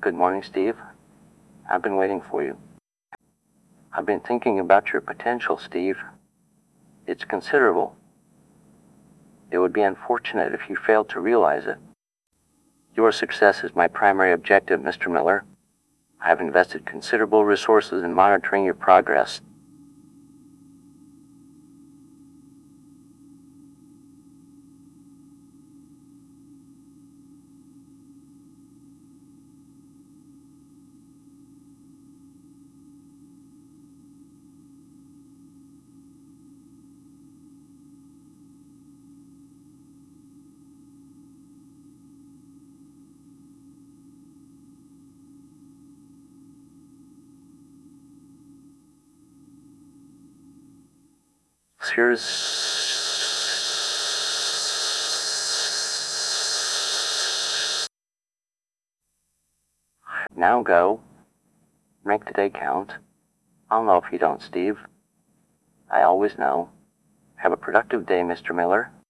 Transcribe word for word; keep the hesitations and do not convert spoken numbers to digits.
Good morning, Steve. I've been waiting for you. I've been thinking about your potential, Steve. It's considerable. It would be unfortunate if you failed to realize it. Your success is my primary objective, Mister Miller. I've invested considerable resources in monitoring your progress. Here's... Now go. Make the day count. I'll know if you don't, Steve. I always know. Have a productive day, Mister Miller.